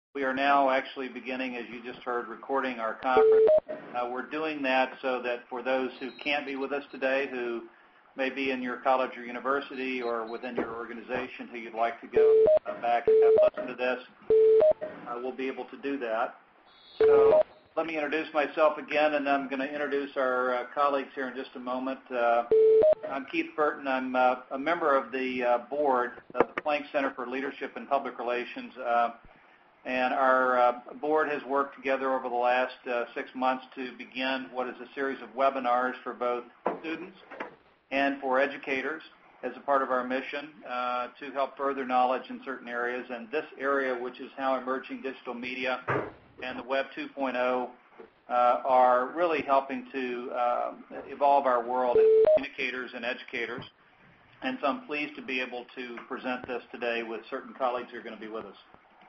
We are now actually beginning, as you just heard, recording our conference. We're doing that so that for those who can't be with us today, who may be in your college or university or within your organization who you'd like to go back and have listened to this, we'll be able to do that. So let me introduce myself again, and I'm going to introduce our colleagues here in just a moment. I'm Keith Burton. I'm a member of the board of the Planck Center for Leadership and Public Relations. And our board has worked together over the last 6 months to begin what is a series of webinars for both students and for educators as a part of our mission to help further knowledge in certain areas. And this area, which is how emerging digital media and the Web 2.0 are really helping to evolve our world as communicators and educators. And so I'm pleased to be able to present this today with certain colleagues who are going to be with us.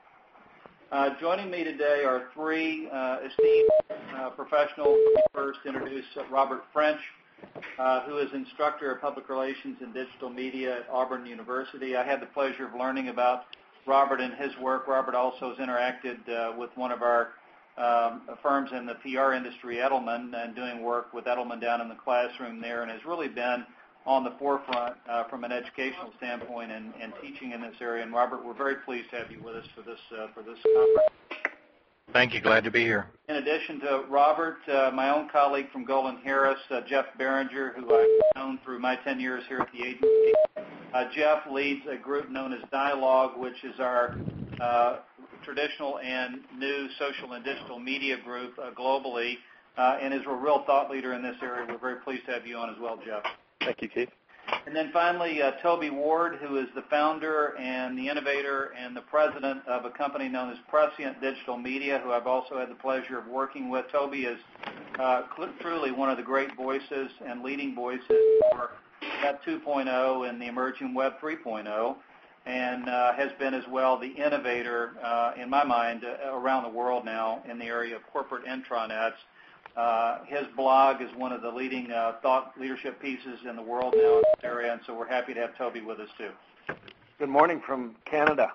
Joining me today are three esteemed professionals. First, introduce Robert French, who is instructor of public relations and digital media at Auburn University. I had the pleasure of learning about Robert and his work. Robert also has interacted with one of our firms in the PR industry, Edelman, and doing work with Edelman down in the classroom there, and has really been on the forefront from an educational standpoint and teaching in this area. And Robert, we're very pleased to have you with us for this conference. Thank you. Glad to be here. In addition to Robert, my own colleague from Golden Harris, Jeff Berenger, who I've known through my 10 years here at the agency. Jeff leads a group known as Dialogue, which is our traditional and new social and digital media group globally, and is a real thought leader in this area. We're very pleased to have you on as well, Jeff. Thank you, Keith. And then finally, Toby Ward, who is the founder and the innovator and the president of a company known as Prescient Digital Media, who I've also had the pleasure of working with. Toby is truly one of the great voices and leading voices for Web 2.0 and the emerging Web 3.0, and has been as well the innovator, in my mind, around the world now in the area of corporate intranets. His blog is one of the leading thought leadership pieces in the world now in this area, and so we're happy to have Toby with us too. Good morning from Canada.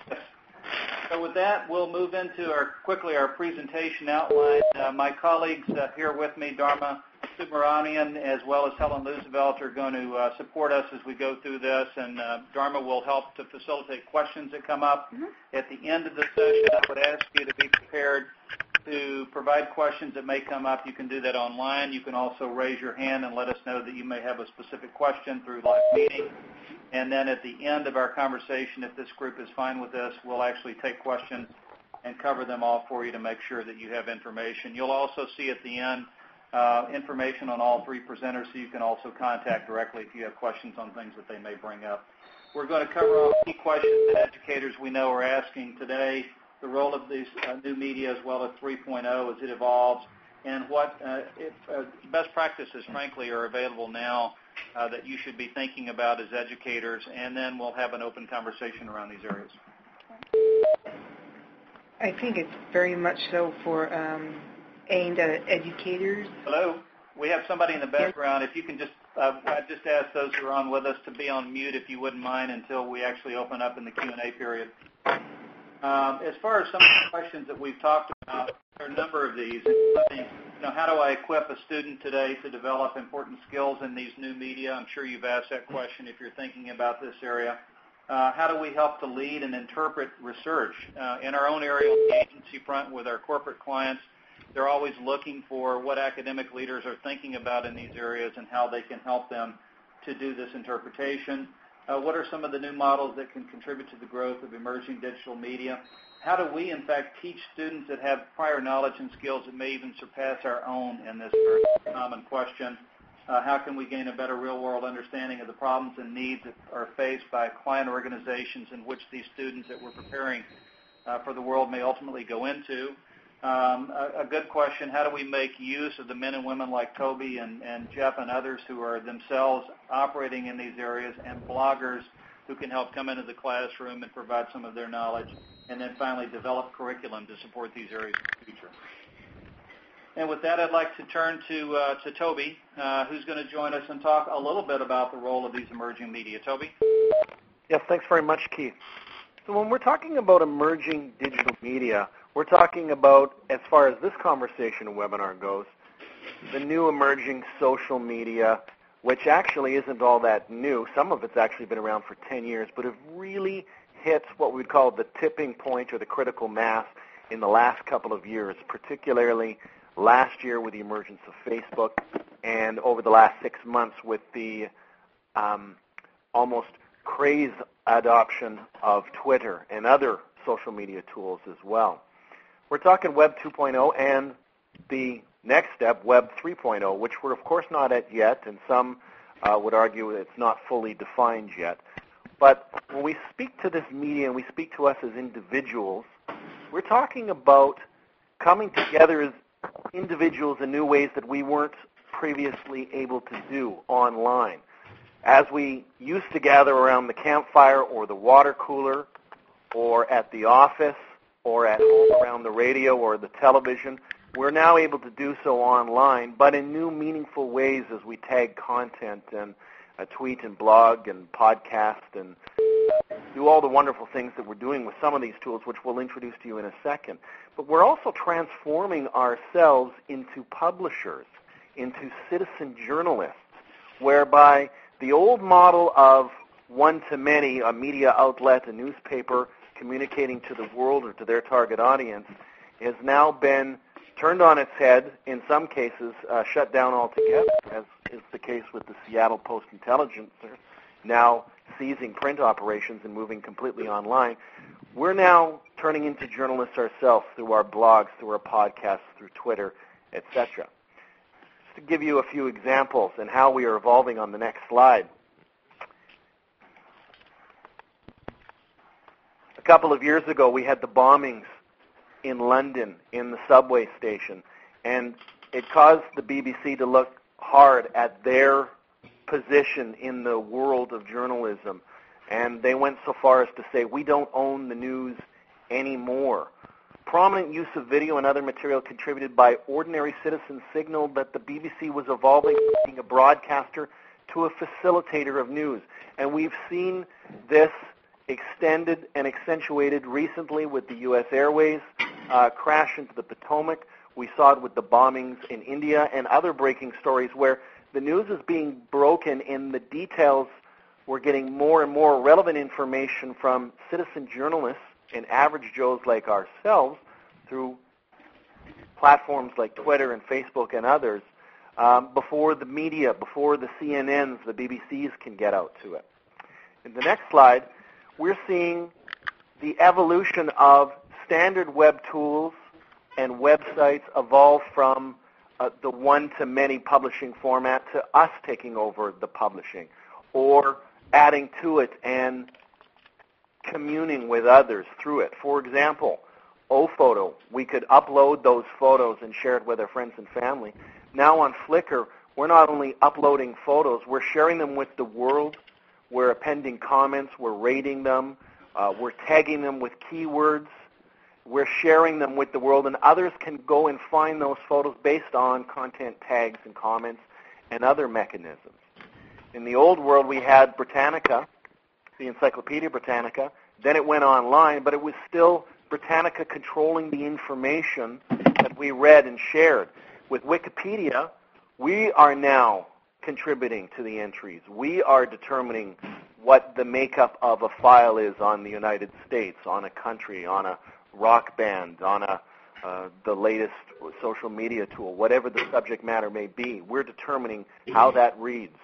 So with that, we'll move into quickly our presentation outline. My colleagues here with me, Dharma Subramanian as well as Helen Roosevelt, are going to support us as we go through this, and Dharma will help to facilitate questions that come up. At the end of the session, I would ask you to be prepared to provide questions that may come up. You can do that online. You can also raise your hand and let us know that you may have a specific question through live meeting. And then at the end of our conversation, if this group is fine with this, we'll actually take questions and cover them all for you to make sure that you have information. You'll also see at the end information on all three presenters, so you can also contact directly if you have questions on things that they may bring up. We're going to cover all key questions that educators we know are asking today, the role of these new media as well as 3.0 as it evolves, and what best practices, frankly, are available now that you should be thinking about as educators, and then we'll have an open conversation around these areas. I think it's very much so for aimed at educators. Hello. We have somebody in the background. If you can I just ask those who are on with us to be on mute if you wouldn't mind until we actually open up in the Q&A period. As far as some of the questions that we've talked about, there are a number of these, including, how do I equip a student today to develop important skills in these new media? I'm sure you've asked that question if you're thinking about this area. How do we help to lead and interpret research? In our own area on the agency front with our corporate clients, they're always looking for what academic leaders are thinking about in these areas and how they can help them to do this interpretation. What are some of the new models that can contribute to the growth of emerging digital media? How do we, in fact, teach students that have prior knowledge and skills that may even surpass our own in this very common question? How can we gain a better real-world understanding of the problems and needs that are faced by client organizations in which these students that we're preparing for the world may ultimately go into? A good question, how do we make use of the men and women like Toby and Jeff and others who are themselves operating in these areas, and bloggers who can help come into the classroom and provide some of their knowledge, and then finally develop curriculum to support these areas in the future. And with that, I'd like to turn to Toby, who's going to join us and talk a little bit about the role of these emerging media. Toby? Yes, thanks very much, Keith. So when we're talking about emerging digital media, we're talking about, as far as this conversation and webinar goes, the new emerging social media, which actually isn't all that new. Some of it's actually been around for 10 years, but it really hits what we'd call the tipping point or the critical mass in the last couple of years, particularly last year with the emergence of Facebook and over the last 6 months with the almost crazed adoption of Twitter and other social media tools as well. We're talking Web 2.0 and the next step, Web 3.0, which we're of course not at yet, and some would argue it's not fully defined yet. But when we speak to this media and we speak to us as individuals, we're talking about coming together as individuals in new ways that we weren't previously able to do online. As we used to gather around the campfire or the water cooler or at the office or at home around the radio or the television, we're now able to do so online, but in new meaningful ways as we tag content and tweet and blog and podcast and do all the wonderful things that we're doing with some of these tools, which we'll introduce to you in a second. But we're also transforming ourselves into publishers, into citizen journalists, whereby the old model of one-to-many, a media outlet, a newspaper communicating to the world or to their target audience, has now been turned on its head, in some cases shut down altogether, as is the case with the Seattle Post-Intelligencer, now ceasing print operations and moving completely online. We're now turning into journalists ourselves through our blogs, through our podcasts, through Twitter, etc. Just to give you a few examples and how we are evolving on the next slide. A couple of years ago, we had the bombings in London in the subway station, and it caused the BBC to look hard at their position in the world of journalism, and they went so far as to say, we don't own the news anymore. Prominent use of video and other material contributed by ordinary citizens signaled that the BBC was evolving from being a broadcaster to a facilitator of news, and we've seen this extended and accentuated recently with the U.S. Airways crash into the Potomac. We saw it with the bombings in India and other breaking stories where the news is being broken in the details. We're getting more and more relevant information from citizen journalists and average Joes like ourselves through platforms like Twitter and Facebook and others before the media, before the CNNs, the BBCs can get out to it. In the next slide, we're seeing the evolution of standard web tools and websites evolve from the one-to-many publishing format to us taking over the publishing or adding to it and communing with others through it. For example, OPhoto, we could upload those photos and share it with our friends and family. Now on Flickr, we're not only uploading photos, we're sharing them with the world. We're appending comments, we're rating them, we're tagging them with keywords, we're sharing them with the world, and others can go and find those photos based on content tags and comments and other mechanisms. In the old world, we had Britannica, the Encyclopedia Britannica. Then it went online, but it was still Britannica controlling the information that we read and shared. With Wikipedia, we are now contributing to the entries. We are determining what the makeup of a file is on the United States, on a country, on a rock band, on the latest social media tool, whatever the subject matter may be. We're determining how that reads.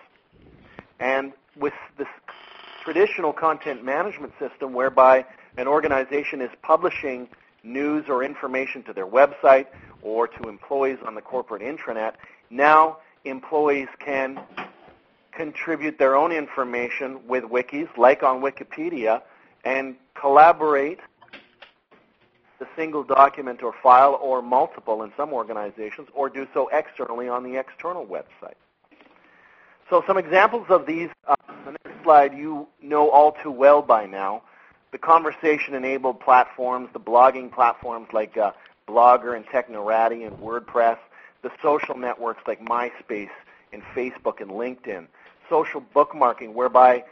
And with this traditional content management system whereby an organization is publishing news or information to their website or to employees on the corporate intranet, now employees can contribute their own information with wikis, like on Wikipedia, and collaborate the single document or file or multiple in some organizations, or do so externally on the external website. So some examples of these, the next slide, you know all too well by now. The conversation-enabled platforms, the blogging platforms like Blogger and Technorati and WordPress, the social networks like MySpace and Facebook and LinkedIn, social bookmarking, whereby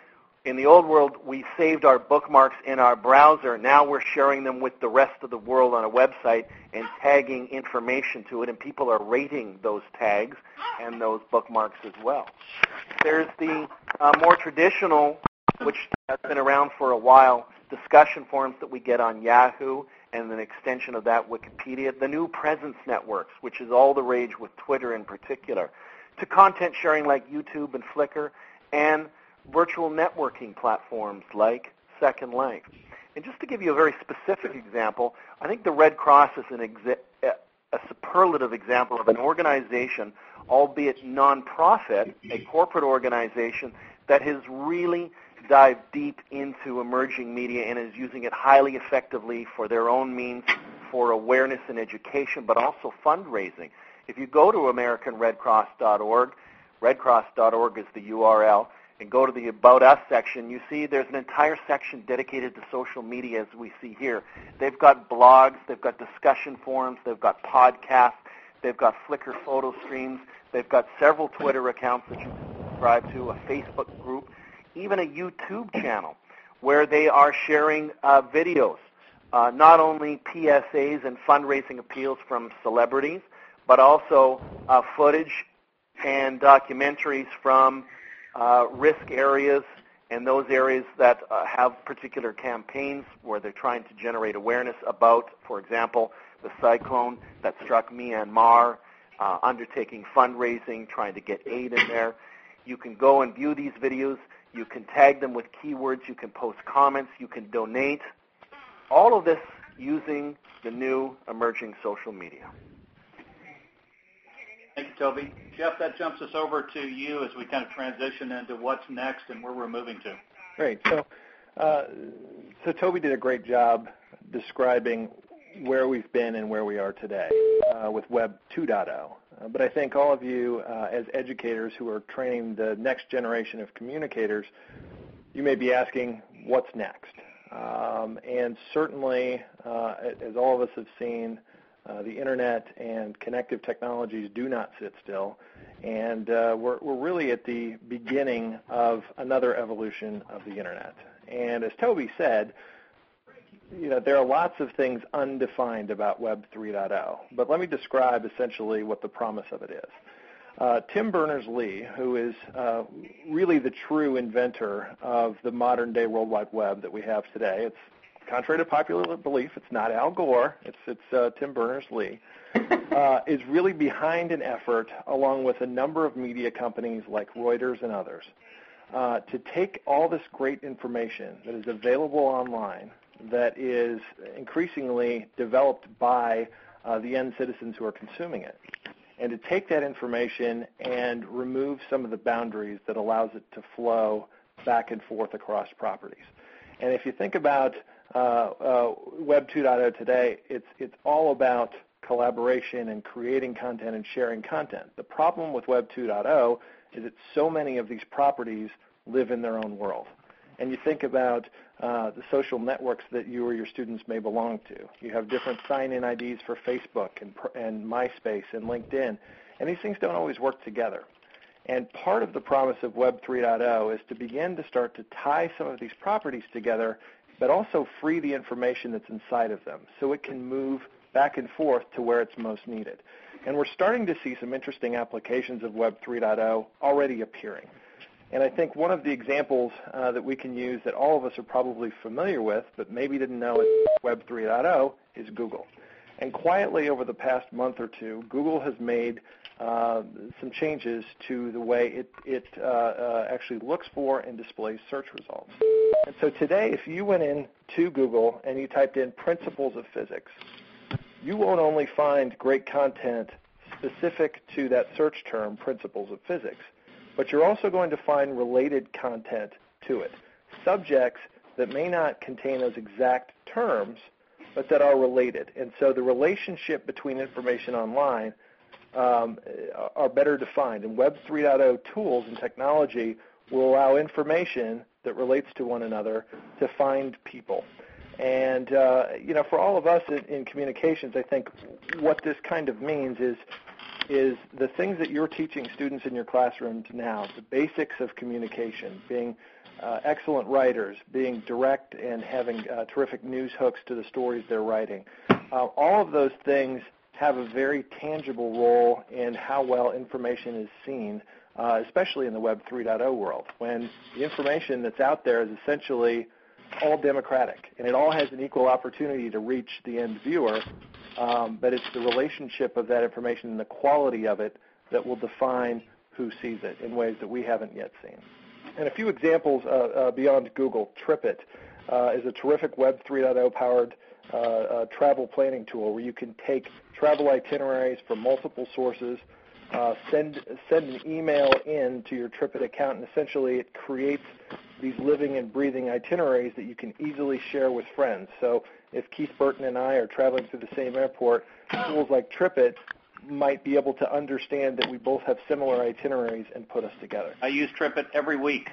In the old world, we saved our bookmarks in our browser. Now we're sharing them with the rest of the world on a website and tagging information to it, and people are rating those tags and those bookmarks as well. There's the more traditional, which has been around for a while, discussion forums that we get on Yahoo, and an extension of that, Wikipedia, the new presence networks, which is all the rage with Twitter in particular, to content sharing like YouTube and Flickr, and virtual networking platforms like Second Life. And just to give you a very specific example, I think the Red Cross is a superlative example of an organization, albeit nonprofit, a corporate organization that has really dived deep into emerging media and is using it highly effectively for their own means, for awareness and education, but also fundraising. If you go to AmericanRedCross.org, redcross.org is the URL, and go to the About Us section, you see there's an entire section dedicated to social media, as we see here. They've got blogs, they've got discussion forums, they've got podcasts, they've got Flickr photo streams, they've got several Twitter accounts that you can subscribe to, a Facebook group, even a YouTube channel where they are sharing videos, not only PSAs and fundraising appeals from celebrities, but also footage and documentaries from risk areas and those areas that have particular campaigns where they're trying to generate awareness about, for example, the cyclone that struck Myanmar, undertaking fundraising, trying to get aid in there. You can go and view these videos. You can tag them with keywords. You can post comments. You can donate. All of this using the new emerging social media. Thank you, Toby. Jeff, that jumps us over to you as we kind of transition into what's next and where we're moving to. Great. So Toby did a great job describing where we've been and where we are today with Web 2.0. But I think all of you as educators who are training the next generation of communicators, you may be asking, what's next? And certainly, as all of us have seen, the Internet and connective technologies do not sit still, and we're really at the beginning of another evolution of the Internet. And as Toby said, there are lots of things undefined about Web 3.0, but let me describe essentially what the promise of it is. Tim Berners-Lee, who is really the true inventor of the modern-day World Wide Web that we have today, it's contrary to popular belief, it's not Al Gore, it's Tim Berners-Lee, is really behind an effort, along with a number of media companies like Reuters and others, to take all this great information that is available online, that is increasingly developed by the end citizens who are consuming it, and to take that information and remove some of the boundaries that allows it to flow back and forth across properties. And if you think about Web 2.0 today, it's all about collaboration and creating content and sharing content. The problem with Web 2.0 is that so many of these properties live in their own world. And you think about the social networks that you or your students may belong to. You have different sign-in IDs for Facebook and MySpace and LinkedIn, and these things don't always work together. And part of the promise of Web 3.0 is to begin to start to tie some of these properties together, but also free the information that's inside of them so it can move back and forth to where it's most needed. And we're starting to see some interesting applications of Web 3.0 already appearing. And I think one of the examples that we can use that all of us are probably familiar with, but maybe didn't know it's Web 3.0, is Google. And quietly over the past month or two, Google has made some changes to the way it actually looks for and displays search results. And so today, if you went in to Google and you typed in principles of physics, you won't only find great content specific to that search term, principles of physics, but you're also going to find related content to it, subjects that may not contain those exact terms, but that are related. And so the relationship between information online are better defined. And Web 3.0 tools and technology will allow information that relates to one another to find people. And, for all of us in communications, I think what this kind of means is the things that you're teaching students in your classrooms now, the basics of communication, being excellent writers, being direct and having terrific news hooks to the stories they're writing. All of those things have a very tangible role in how well information is seen, especially in the Web 3.0 world, when the information that's out there is essentially all democratic, and it all has an equal opportunity to reach the end viewer, but it's the relationship of that information and the quality of it that will define who sees it in ways that we haven't yet seen. And a few examples beyond Google. TripIt is a terrific Web 3.0 powered travel planning tool where you can take travel itineraries from multiple sources, send an email in to your TripIt account, and essentially it creates these living and breathing itineraries that you can easily share with friends. So if Keith Burton and I are traveling through the same airport, tools like TripIt might be able to understand that we both have similar itineraries and put us together. I use TripIt every week.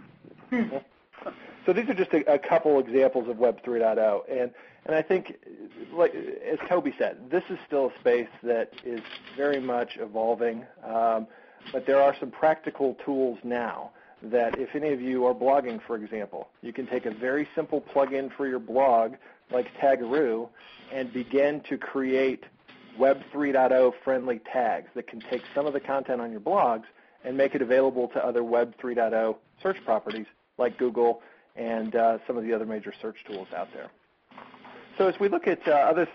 So these are just a couple examples of Web 3.0, and I think, like as Toby said, this is still a space that is very much evolving, but there are some practical tools now that if any of you are blogging, for example, you can take a very simple plugin for your blog like Tagaroo and begin to create Web 3.0 friendly tags that can take some of the content on your blogs and make it available to other Web 3.0 search properties like Google and some of the other major search tools out there. So as we look at other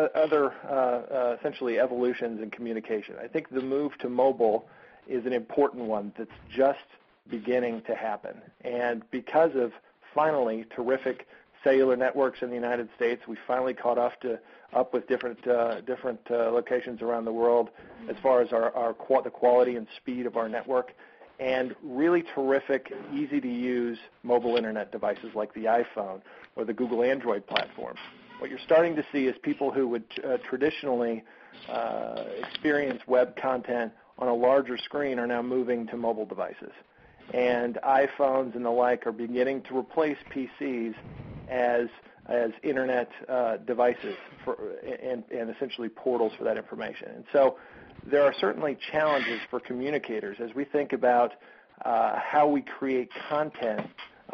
essentially evolutions in communication, I think the move to mobile is an important one that's just beginning to happen. And because of finally terrific cellular networks in the United States, we finally caught up with different locations around the world as far as the quality and speed of our network, and really terrific, easy-to-use mobile internet devices like the iPhone or the Google Android platform. What you're starting to see is people who would traditionally experience web content on a larger screen are now moving to mobile devices. And iPhones and the like are beginning to replace PCs as internet devices and essentially portals for that information. And so there are certainly challenges for communicators as we think about how we create content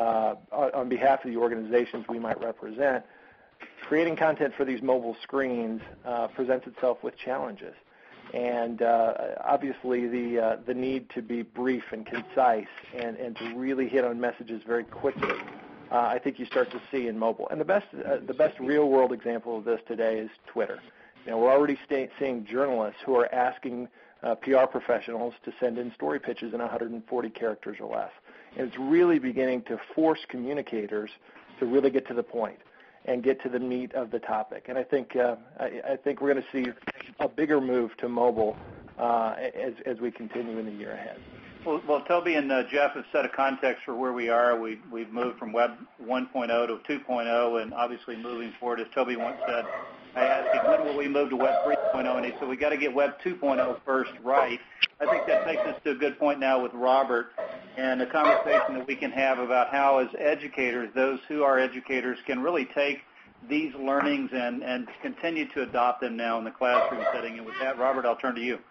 on behalf of the organizations we might represent. Creating content for these mobile screens presents itself with challenges. And obviously the need to be brief and concise and to really hit on messages very quickly, I think you start to see in mobile. And the best real-world example of this today is Twitter. You know, we're already seeing journalists who are asking PR professionals to send in story pitches in 140 characters or less. And it's really beginning to force communicators to really get to the point and get to the meat of the topic. And I think we're going to see a bigger move to mobile as we continue in the year ahead. Well, Toby and Jeff have set a context for where we are. We've moved from Web 1.0 to 2.0, and obviously moving forward, as Toby once said, I asked him, when will we move to Web 3.0, and he said, we got to get Web 2.0 first right. I think that takes us to a good point now with Robert and a conversation that we can have about how, as educators, those who are educators can really take these learnings and continue to adopt them now in the classroom setting. And with that, Robert, I'll turn to you.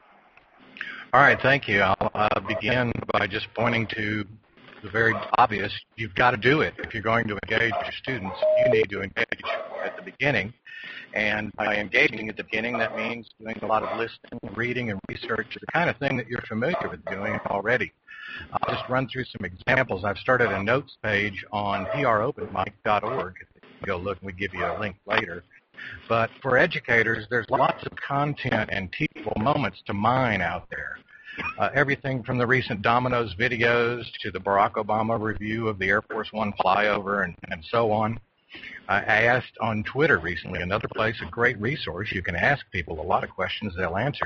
All right, thank you. I'll begin by just pointing to the very obvious. You've got to do it. If you're going to engage your students, you need to engage at the beginning. And by engaging at the beginning, that means doing a lot of listening, reading, and research, the kind of thing that you're familiar with doing already. I'll just run through some examples. I've started a notes page on propenmic.org. Go look, and we give you a link later. But for educators, there's lots of content and teachable moments to mine out there. Everything from the recent Domino's videos to the Barack Obama review of the Air Force One flyover and so on. I asked on Twitter recently, another place, a great resource. You can ask people a lot of questions, they'll answer.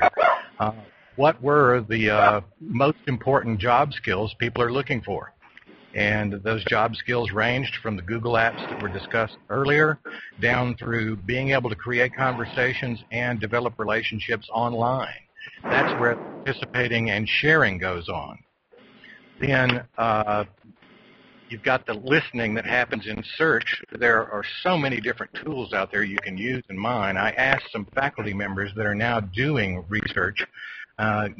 What were the most important job skills people are looking for? And those job skills ranged from the Google apps that were discussed earlier down through being able to create conversations and develop relationships online. That's where participating and sharing goes on. Then you've got the listening that happens in search. There are so many different tools out there you can use in mine. I asked some faculty members that are now doing research,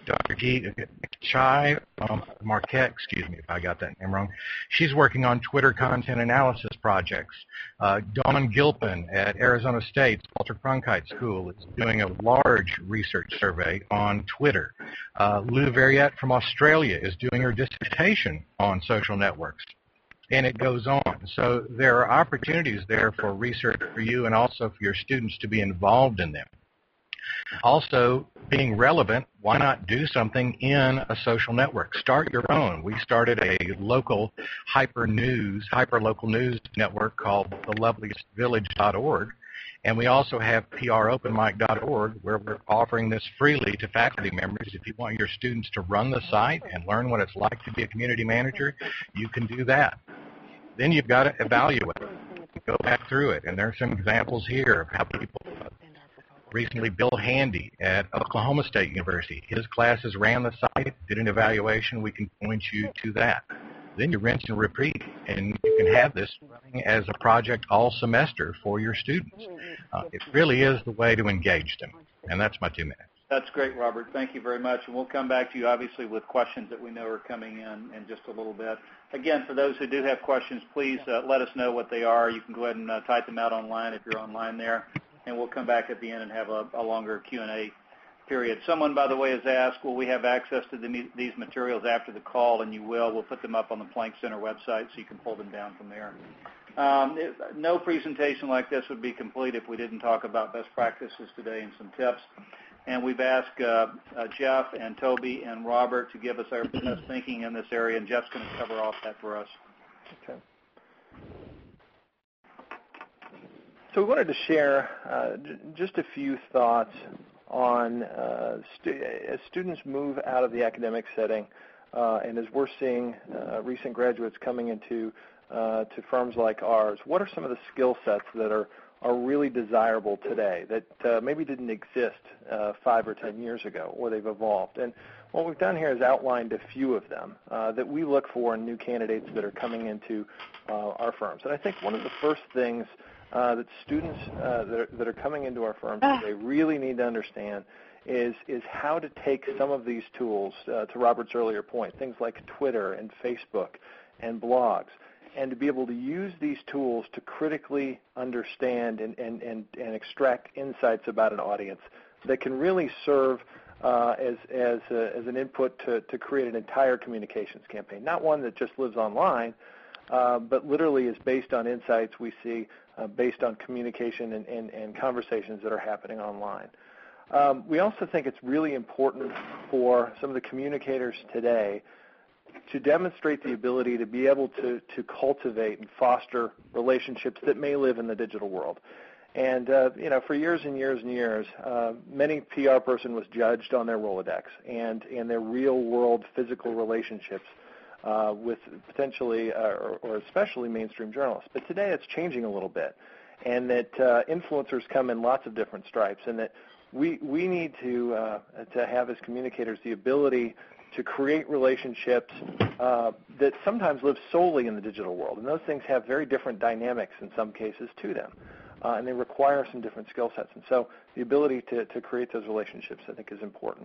Dr. Chai Marquette, excuse me if I got that name wrong. She's working on Twitter content analysis projects. Dawn Gilpin at Arizona State's Walter Cronkite School is doing a large research survey on Twitter. Lou Verriette from Australia is doing her dissertation on social networks. And it goes on. So there are opportunities there for research for you and also for your students to be involved in them. Also, being relevant, why not do something in a social network? Start your own. We started a local hyper-local news network called theloveliestvillage.org, and we also have propenmic.org, where we're offering this freely to faculty members. If you want your students to run the site and learn what it's like to be a community manager, you can do that. Then you've got to evaluate it. Go back through it, and there are some examples here of how people recently. Bill Handy at Oklahoma State University. His classes ran the site, did an evaluation. We can point you to that. Then you rinse and repeat, and you can have this running as a project all semester for your students. It really is the way to engage them, and that's my 2 minutes. That's great, Robert. Thank you very much, and we'll come back to you, obviously, with questions that we know are coming in just a little bit. Again, for those who do have questions, please let us know what they are. You can go ahead and type them out online if you're online there, and we'll come back at the end and have a longer Q&A period. Someone, by the way, has asked, will we have access to these materials after the call? And you will. We'll put them up on the Planck Center website so you can pull them down from there. No presentation like this would be complete if we didn't talk about best practices today and some tips. And we've asked Jeff and Toby and Robert to give us our best thinking in this area, and Jeff's going to cover off that for us. Okay. So we wanted to share just a few thoughts on as students move out of the academic setting, and as we're seeing recent graduates coming into to firms like ours, what are some of the skill sets that are really desirable today that maybe didn't exist 5 or 10 years ago, or they've evolved? And what we've done here is outlined a few of them that we look for in new candidates that are coming into our firms. And I think one of the first things that students that are coming into our firms they really need to understand is how to take some of these tools, to Robert's earlier point, things like Twitter and Facebook and blogs, and to be able to use these tools to critically understand and extract insights about an audience that can really serve as an input to create an entire communications campaign, not one that just lives online, but literally is based on insights we see based on communication and conversations that are happening online. We also think it's really important for some of the communicators today to demonstrate the ability to be able to cultivate and foster relationships that may live in the digital world. And, for years and years and years, many PR person was judged on their Rolodex and their real-world physical relationships with potentially or especially mainstream journalists. But today it's changing a little bit, and that influencers come in lots of different stripes, and that we need to have as communicators the ability to create relationships that sometimes live solely in the digital world. And those things have very different dynamics in some cases to them, and they require some different skill sets. And so the ability to create those relationships, I think, is important.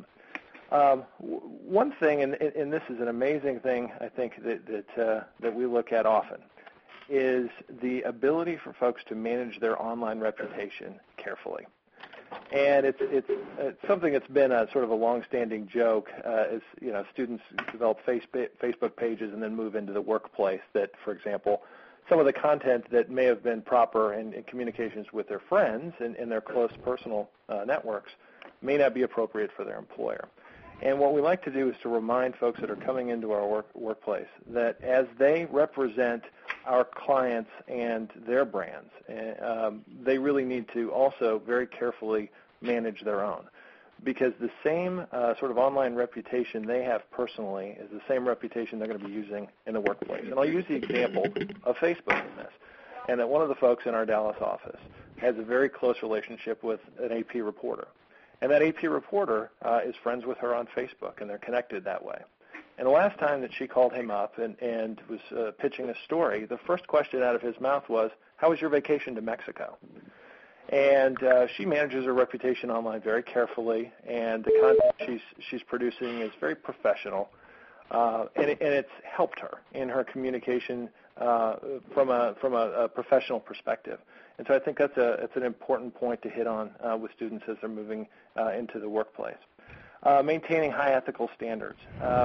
One thing, and this is an amazing thing, I think, that we look at often, is the ability for folks to manage their online reputation carefully. And it's something that's been a sort of a long-standing joke as students develop Facebook pages and then move into the workplace. That, for example, some of the content that may have been proper in communications with their friends and their close personal networks may not be appropriate for their employer. And what we like to do is to remind folks that are coming into our workplace that as they represent our clients and their brands, they really need to also very carefully manage their own, because the same sort of online reputation they have personally is the same reputation they're going to be using in the workplace. And I'll use the example of Facebook in this, and that one of the folks in our Dallas office has a very close relationship with an AP reporter. And that AP reporter is friends with her on Facebook, and they're connected that way. And the last time that she called him up and was pitching a story, the first question out of his mouth was, "How was your vacation to Mexico?" And she manages her reputation online very carefully, and the content she's producing is very professional, and it's helped her in her communication from a professional perspective. And so I think it's an important point to hit on with students as they're moving into the workplace. Maintaining high ethical standards.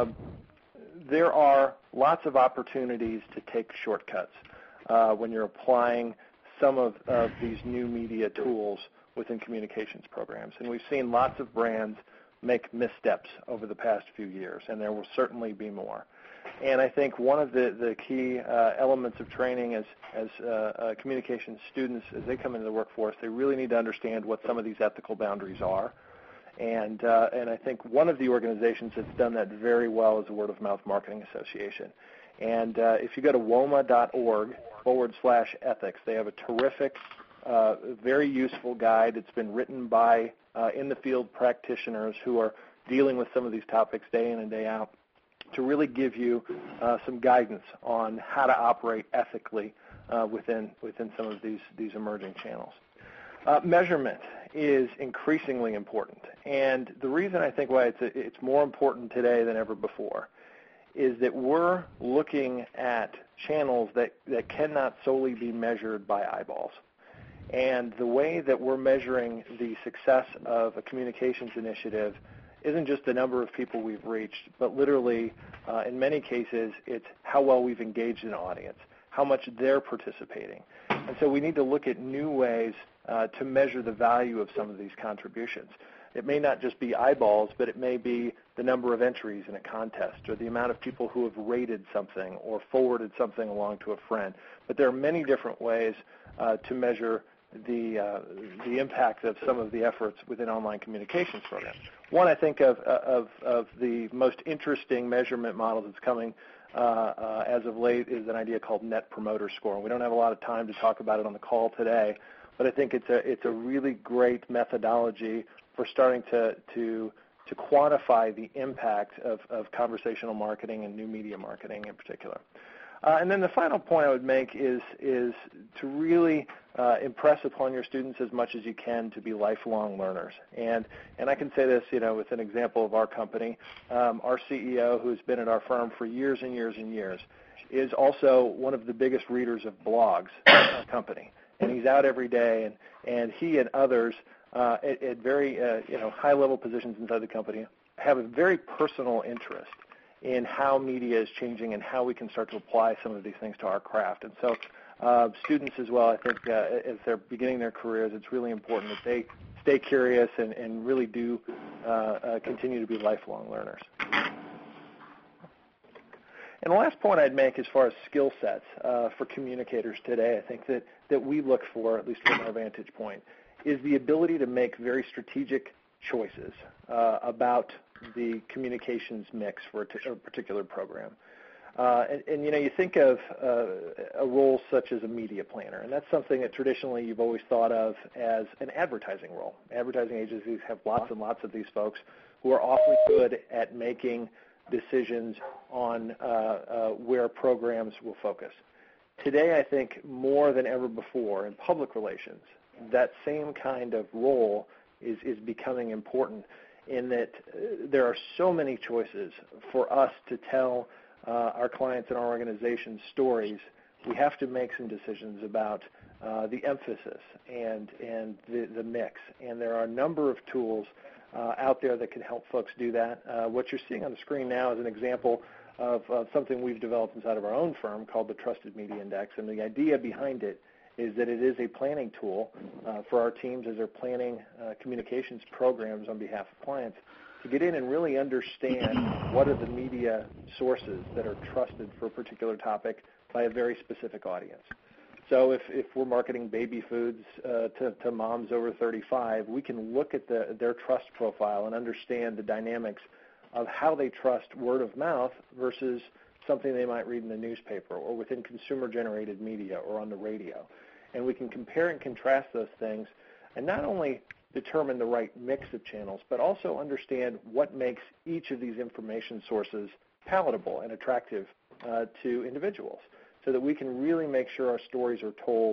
There are lots of opportunities to take shortcuts when you're applying some of these new media tools within communications programs. And we've seen lots of brands make missteps over the past few years, and there will certainly be more. And I think one of the key elements of training as communications students, as they come into the workforce, they really need to understand what some of these ethical boundaries are. And I think one of the organizations that's done that very well is the Word of Mouth Marketing Association. And if you go to woma.org/ethics, they have a terrific, very useful guide. It's been written by in-the-field practitioners who are dealing with some of these topics day in and day out to really give you some guidance on how to operate ethically within some of these emerging channels. Measurement is increasingly important, and the reason I think why it's more important today than ever before is that we're looking at channels that cannot solely be measured by eyeballs. And the way that we're measuring the success of a communications initiative isn't just the number of people we've reached, but literally, in many cases, it's how well we've engaged an audience, how much they're participating. And so we need to look at new ways to measure the value of some of these contributions. It may not just be eyeballs, but it may be the number of entries in a contest or the amount of people who have rated something or forwarded something along to a friend. But there are many different ways to measure the impact of some of the efforts within online communications programs. One I think of the most interesting measurement model that's coming as of late is an idea called Net Promoter Score. And we don't have a lot of time to talk about it on the call today, but I think it's a really great methodology for starting to quantify the impact of conversational marketing and new media marketing in particular. And then the final point I would make is to really impress upon your students as much as you can to be lifelong learners. And I can say this, with an example of our company. Our CEO, who's been at our firm for years and years and years, is also one of the biggest readers of blogs in our company. And he's out every day, and he and others at very high-level positions inside the company have a very personal interest in how media is changing and how we can start to apply some of these things to our craft. And so students as well, I think, as they're beginning their careers, it's really important that they stay curious and really do continue to be lifelong learners. And the last point I'd make as far as skill sets for communicators today, I think that we look for, at least from our vantage point, is the ability to make very strategic choices about the communications mix for a particular program. And you think of a role such as a media planner, and that's something that traditionally you've always thought of as an advertising role. Advertising agencies have lots and lots of these folks who are awfully good at making decisions on where programs will focus. Today, I think more than ever before in public relations, that same kind of role is becoming important in that there are so many choices for us to tell our clients and our organization's stories. We have to make some decisions about the emphasis and the mix. And there are a number of tools out there that can help folks do that. What you're seeing on the screen now is an example of something we've developed inside of our own firm called the Trusted Media Index. And the idea behind it is that it is a planning tool for our teams as they're planning communications programs on behalf of clients to get in and really understand what are the media sources that are trusted for a particular topic by a very specific audience. So if we're marketing baby foods to moms over 35, we can look at their trust profile and understand the dynamics of how they trust word of mouth versus something they might read in the newspaper or within consumer-generated media or on the radio. And we can compare and contrast those things and not only determine the right mix of channels, but also understand what makes each of these information sources palatable and attractive to individuals so that we can really make sure our stories are told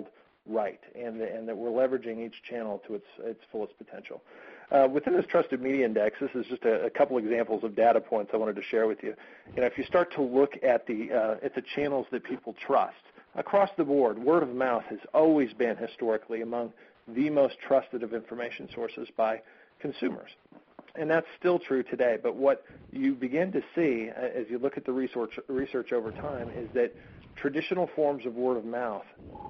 right, and that we're leveraging each channel to its fullest potential. Within this Trusted Media Index, this is just a couple examples of data points I wanted to share with you. If you start to look at the channels that people trust, across the board, word of mouth has always been historically among the most trusted of information sources by consumers. And that's still true today. But what you begin to see as you look at the research over time is that traditional forms of word of mouth,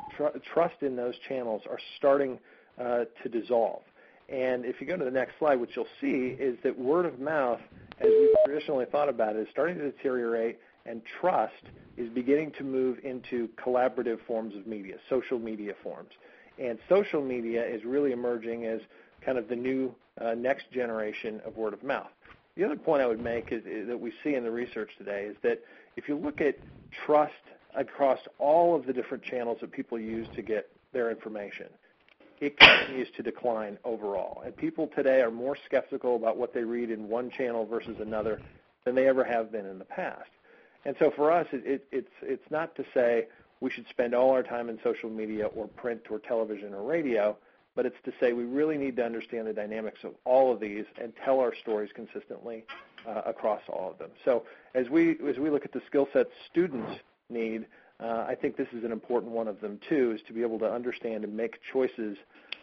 trust in those channels are starting to dissolve. And if you go to the next slide, what you'll see is that word of mouth, as we've traditionally thought about it, is starting to deteriorate, and trust is beginning to move into collaborative forms of media, social media forms. And social media is really emerging as kind of the new next generation of word of mouth. The other point I would make is that we see in the research today is that if you look at trust across all of the different channels that people use to get their information, it continues to decline overall. And people today are more skeptical about what they read in one channel versus another than they ever have been in the past. And so for us, it's not to say we should spend all our time in social media or print or television or radio, but it's to say we really need to understand the dynamics of all of these and tell our stories consistently across all of them. So as we look at the skill sets students need, I think this is an important one of them too, is to be able to understand and make choices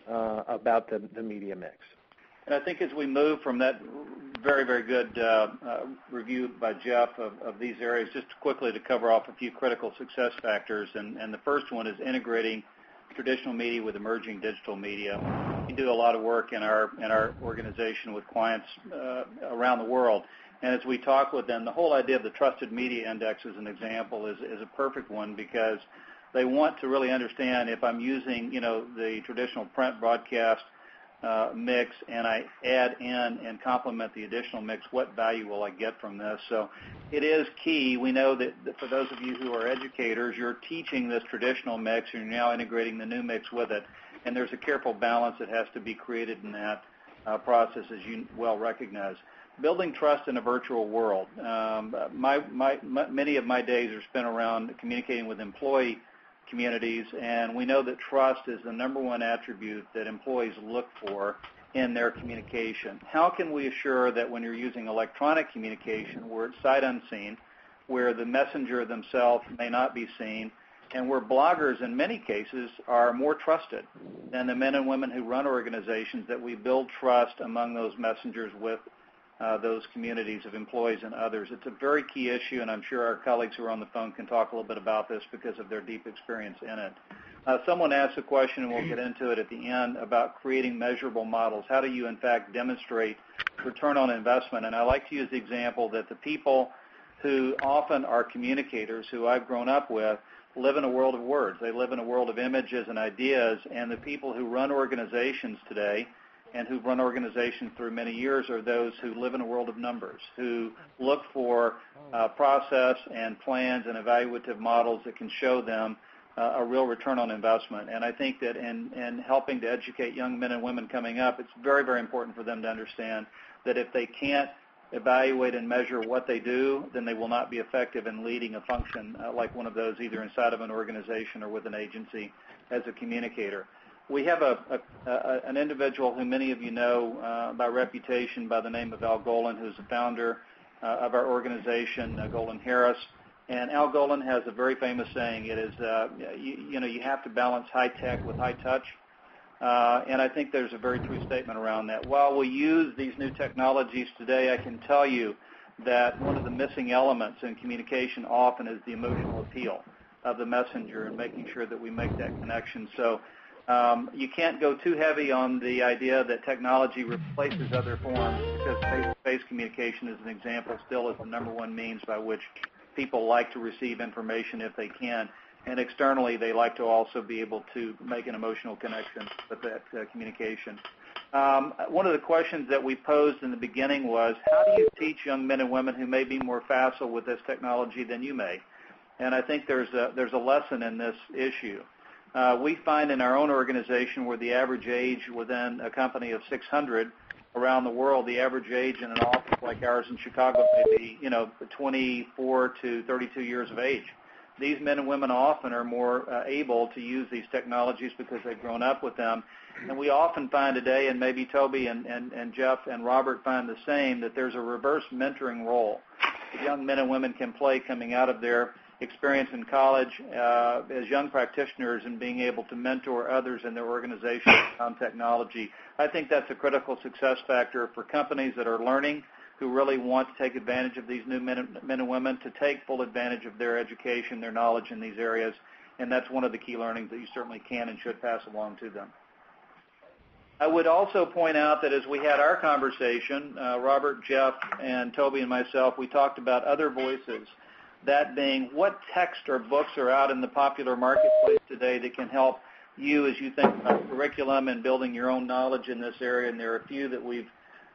about the media mix. And I think as we move from that very, very good review by Jeff of these areas, just quickly to cover off a few critical success factors, and the first one is integrating traditional media with emerging digital media. We do a lot of work in our organization with clients around the world. And as we talk with them, the whole idea of the Trusted Media Index as an example is a perfect one, because they want to really understand if I'm using, the traditional print broadcast mix and I add in and complement the additional mix, what value will I get from this? So it is key. We know that for those of you who are educators, you're teaching this traditional mix and you're now integrating the new mix with it. And there's a careful balance that has to be created in that process, as you well recognize. Building trust in a virtual world. Many of my days are spent around communicating with employee communities, and we know that trust is the number one attribute that employees look for in their communication. How can we assure that when you're using electronic communication, where it's sight unseen, where the messenger themselves may not be seen, and where bloggers in many cases are more trusted than the men and women who run organizations, that we build trust among those messengers with those communities of employees and others? It's a very key issue, and I'm sure our colleagues who are on the phone can talk a little bit about this because of their deep experience in it. Someone asked a question, and we'll get into it at the end, about creating measurable models. How do you, in fact, demonstrate return on investment? And I like to use the example that the people who often are communicators, who I've grown up with, live in a world of words. They live in a world of images and ideas, and the people who run organizations today and who've run organizations through many years are those who live in a world of numbers, who look for process and plans and evaluative models that can show them a real return on investment. And I think that in helping to educate young men and women coming up, it's very, very important for them to understand that if they can't evaluate and measure what they do, then they will not be effective in leading a function like one of those, either inside of an organization or with an agency as a communicator. We have an individual who many of you know by reputation by the name of Al Golin, who's the founder of our organization, Golin Harris. And Al Golin has a very famous saying. It is, you have to balance high tech with high touch. And I think there's a very true statement around that. While we use these new technologies today, I can tell you that one of the missing elements in communication often is the emotional appeal of the messenger and making sure that we make that connection. So you can't go too heavy on the idea that technology replaces other forms, because face-to-face communication, as an example, still is the number one means by which people like to receive information if they can. And externally, they like to also be able to make an emotional connection with that communication. One of the questions that we posed in the beginning was, how do you teach young men and women who may be more facile with this technology than you may? And I think there's a lesson in this issue. We find in our own organization, where the average age within a company of 600 around the world, the average age in an office like ours in Chicago may be, 24 to 32 years of age. these men and women often are more able to use these technologies because they've grown up with them. And we often find today, and maybe Toby and Jeff and Robert find the same, that there's a reverse mentoring role that young men and women can play coming out of their experience in college as young practitioners and being able to mentor others in their organization on technology. I think that's a critical success factor for companies that are learning, who really want to take advantage of these new men and women, to take full advantage of their education, their knowledge in these areas, and that's one of the key learnings that you certainly can and should pass along to them. I would also point out that as we had our conversation, Robert, Jeff, and Toby and myself, we talked about other voices, that being what text or books are out in the popular marketplace today that can help you as you think about curriculum and building your own knowledge in this area, and there are a few that we've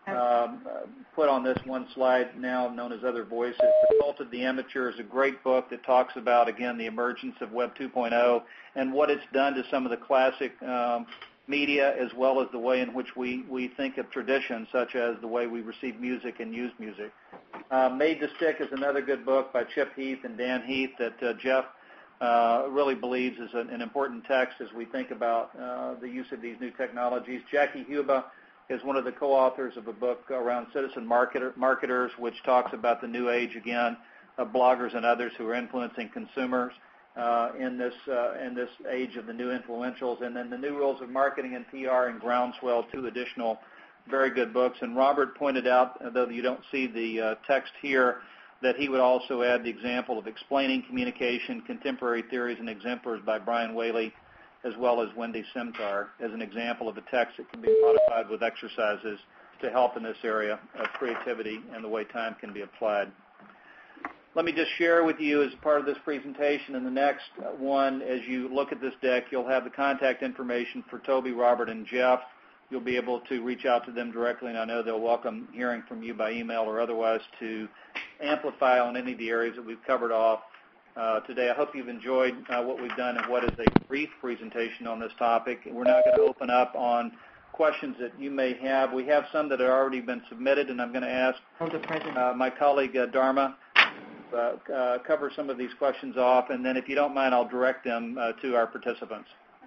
put on this one slide now, known as Other Voices. The Cult of the Amateur is a great book that talks about, again, the emergence of Web 2.0 and what it's done to some of the classic media, as well as the way in which we think of tradition, such as the way we receive music and use music. Made to Stick is another good book by Chip Heath and Dan Heath that Jeff really believes is an important text as we think about the use of these new technologies. Jackie Huba is one of the co-authors of a book around citizen marketers, which talks about the new age, again, of bloggers and others who are influencing consumers in this age of the new influentials. And then The New Rules of Marketing and PR and Groundswell, two additional very good books. And Robert pointed out, though you don't see the text here, that he would also add the example of Explaining Communication, Contemporary Theories and Exemplars by Brian Whaley, as well as Wendy Simtar, as an example of a text that can be modified with exercises to help in this area of creativity and the way time can be applied. Let me just share with you as part of this presentation and the next one, as you look at this deck, you'll have the contact information for Toby, Robert, and Jeff. You'll be able to reach out to them directly, and I know they'll welcome hearing from you by email or otherwise to amplify on any of the areas that we've covered off today. I hope you've enjoyed what we've done and what is a brief presentation on this topic. We're now going to open up on questions that you may have. We have some that have already been submitted, and I'm going to ask my colleague Dharma cover some of these questions off, and then if you don't mind, I'll direct them to our participants.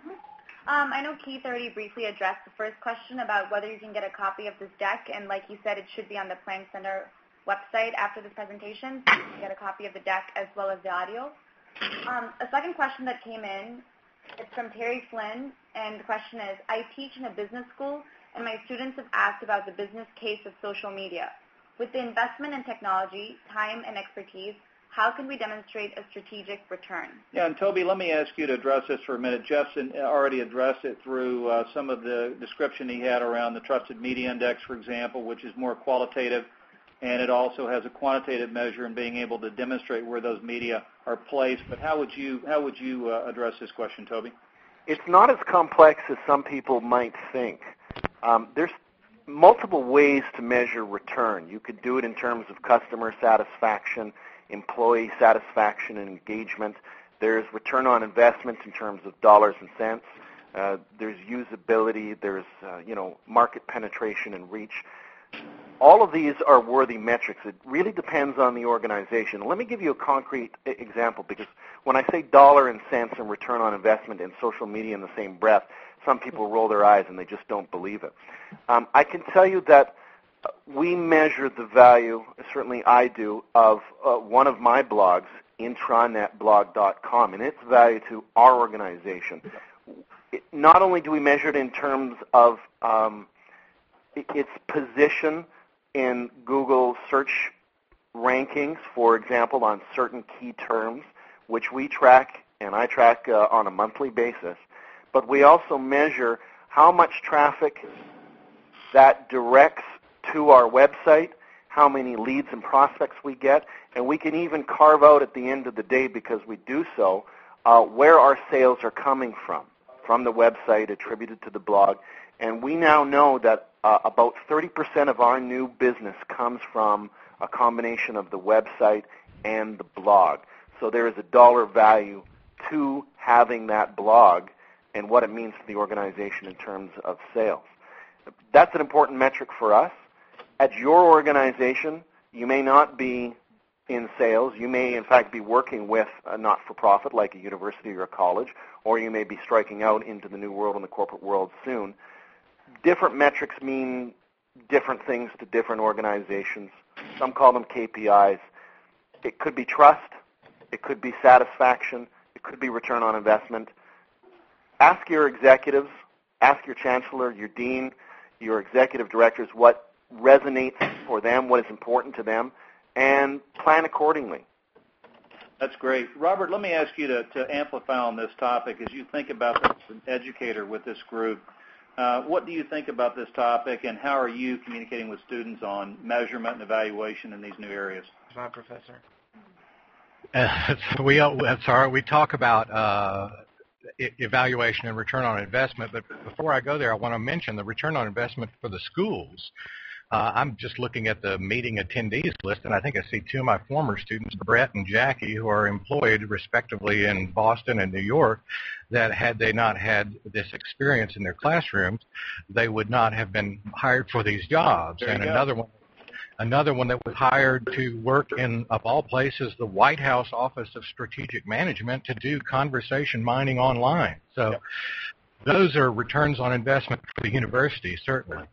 I know Keith already briefly addressed the first question about whether you can get a copy of this deck, and like you said, it should be on the Planck Center website after this presentation, so you can get a copy of the deck as well as the audio. A second question that came in, it's from Terry Flynn, and the question is, I teach in a business school, and my students have asked about the business case of social media. With the investment in technology, time, and expertise, how can we demonstrate a strategic return? Yeah, and Toby, let me ask you to address this for a minute. Jeff's already addressed it through some of the description he had around the Trusted Media Index, for example, which is more qualitative, and it also has a quantitative measure in being able to demonstrate where those media are placed. But how would you address this question, Toby? It's not as complex as some people might think. There's multiple ways to measure return. You could do it in terms of customer satisfaction, employee satisfaction and engagement. There's return on investment in terms of dollars and cents. There's usability. There's market penetration and reach. All of these are worthy metrics. It really depends on the organization. Let me give you a concrete example, because when I say dollar and cents and return on investment in social media in the same breath, some people roll their eyes and they just don't believe it. I can tell you that we measure the value, certainly I do, of one of my blogs, intranetblog.com, and its value to our organization. Not only do we measure it in terms of its position in Google search rankings, for example, on certain key terms, which we track, and I track on a monthly basis, but we also measure how much traffic that directs to our website, how many leads and prospects we get, and we can even carve out at the end of the day, because we do so, where our sales are coming from the website attributed to the blog. And we now know that about 30% of our new business comes from a combination of the website and the blog. So there is a dollar value to having that blog and what it means to the organization in terms of sales. That's an important metric for us. At your organization, you may not be in sales. You may, in fact, be working with a not-for-profit like a university or a college, or you may be striking out into the new world and the corporate world soon. Different metrics mean different things to different organizations. Some call them KPIs. It could be trust. It could be satisfaction. It could be return on investment. Ask your executives, ask your chancellor, your dean, your executive directors what resonates for them, what is important to them, and plan accordingly. That's great. Robert, let me ask you to amplify on this topic as you think about this as an educator with this group. What do you think about this topic, and how are you communicating with students on measurement and evaluation in these new areas? My professor. We talk about evaluation and return on investment, but before I go there, I want to mention the return on investment for the schools. I'm just looking at the meeting attendees list, and I think I see two of my former students, Brett and Jackie, who are employed respectively in Boston and New York, that had they not had this experience in their classrooms, they would not have been hired for these jobs. And another one that was hired to work in, of all places, the White House Office of Strategic Management to do conversation mining online. So those are returns on investment for the university, certainly.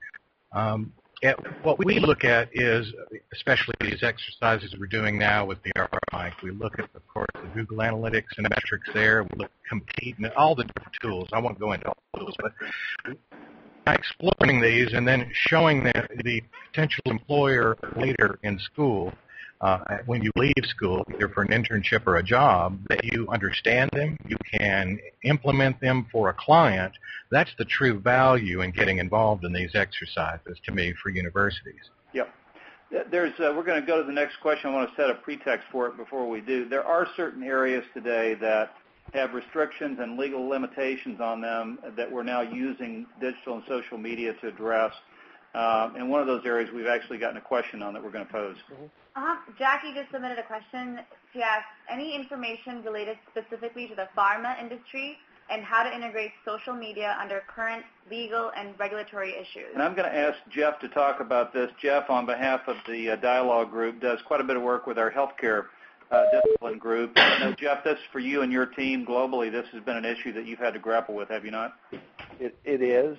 What we look at is, especially these exercises we're doing now with the ROI, we look at, of course, the Google Analytics and metrics there. We look at Compete and all the different tools. I won't go into all those, but by exploring these and then showing the potential employer later in school, when you leave school, either for an internship or a job, that you understand them, you can implement them for a client. That's the true value in getting involved in these exercises, to me, for universities. Yep. We're going to go to the next question. I want to set a pretext for it before we do. There are certain areas today that have restrictions and legal limitations on them that we're now using digital and social media to address. And one of those areas we've actually gotten a question on that we're going to pose. Jackie just submitted a question. She asked, any information related specifically to the pharma industry and how to integrate social media under current legal and regulatory issues? And I'm going to ask Jeff to talk about this. Jeff, on behalf of the Dialogue Group, does quite a bit of work with our healthcare discipline group. Now, Jeff, this for you and your team globally, this has been an issue that you've had to grapple with, have you not? It is.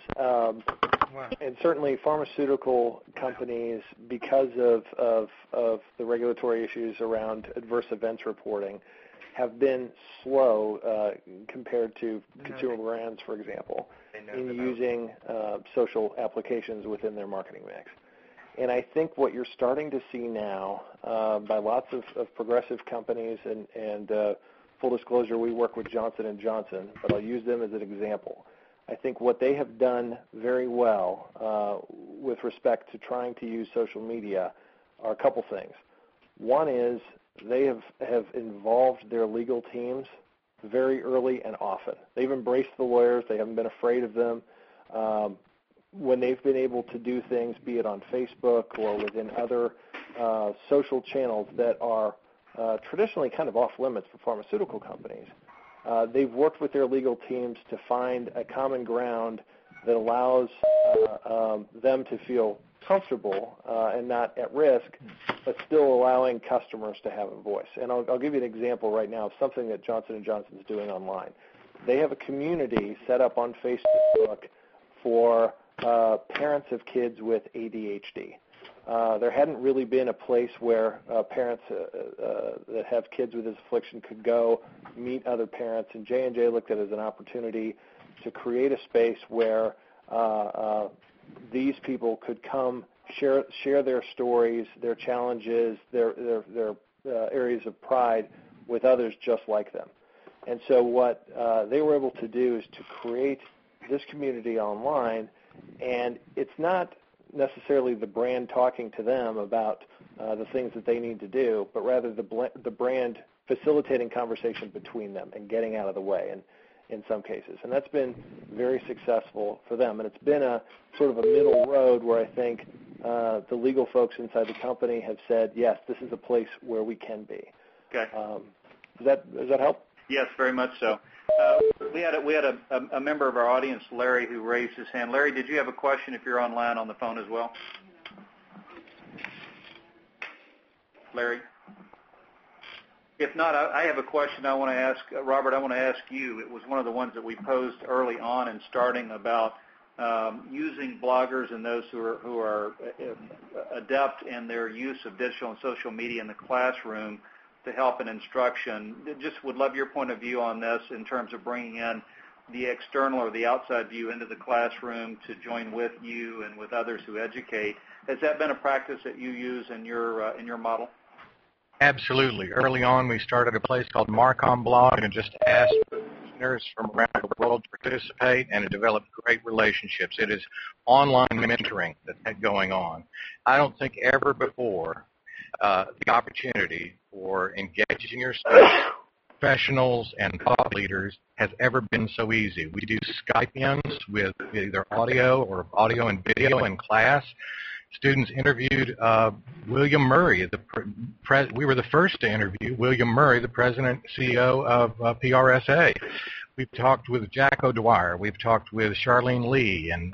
And certainly pharmaceutical companies, because of the regulatory issues around adverse events reporting, have been slow compared to consumer brands, for example, in using social applications within their marketing mix. And I think what you're starting to see now by lots of progressive companies, and full disclosure, we work with Johnson & Johnson, but I'll use them as an example. I think what they have done very well with respect to trying to use social media are a couple things. One is they have involved their legal teams very early and often. They've embraced the lawyers. They haven't been afraid of them. When they've been able to do things, be it on Facebook or within other social channels that are traditionally kind of off limits for pharmaceutical companies, they've worked with their legal teams to find a common ground that allows them to feel comfortable and not at risk, but still allowing customers to have a voice. And I'll give you an example right now of something that Johnson & Johnson is doing online. They have a community set up on Facebook for parents of kids with ADHD. There hadn't really been a place where parents that have kids with this affliction could go meet other parents, and J&J looked at it as an opportunity to create a space where these people could come share their stories, their challenges, their areas of pride with others just like them. And so what they were able to do is to create this community online, and it's not necessarily the brand talking to them about the things that they need to do, but rather the brand facilitating conversation between them and getting out of the way in some cases. And that's been very successful for them. And it's been a sort of a middle road where I think the legal folks inside the company have said, yes, this is a place where we can be. Okay. Does that help? Yes, very much so. We had a member of our audience, Larry, who raised his hand. Larry, did you have a question if you're online on the phone as well? Larry? If not, I have a question I want to ask. Robert, I want to ask you. It was one of the ones that we posed early on in starting about using bloggers and those who are adept in their use of digital and social media in the classroom to help in instruction. Just would love your point of view on this in terms of bringing in the external or the outside view into the classroom to join with you and with others who educate. Has that been a practice that you use in your model? Absolutely. Early on, we started a place called Marcom Blog and just asked listeners from around the world to participate, and it developed great relationships. It is online mentoring that's going on. I don't think ever before the opportunity for engaging your students, professionals, and thought leaders has ever been so easy. We do Skype-ins with either audio and video in class. Students interviewed William Murray. We were the first to interview William Murray, the president and CEO of PRSA. We've talked with Jack O'Dwyer. We've talked with Charlene Lee and